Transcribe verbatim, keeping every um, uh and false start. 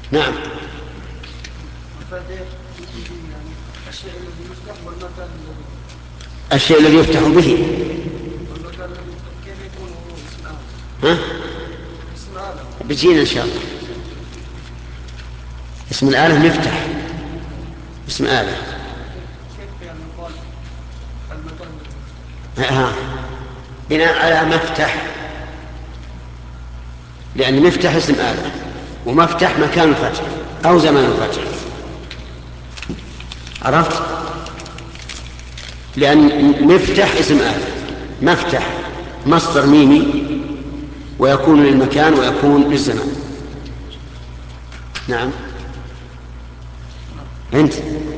نعم. الشيء الذي يفتح به. ها؟ بجينا إن شاء الله. اسم الآلة مفتح. اسم آلة. ها. بناء على مفتح، لأن مفتح اسم آلة، ومفتح مكان الفتح أو زمان الفتح. عرفت؟ لأن مفتح اسم آلة، مفتح مصدر ميمي، ويكون للمكان ويكون للزمان. نعم. أنت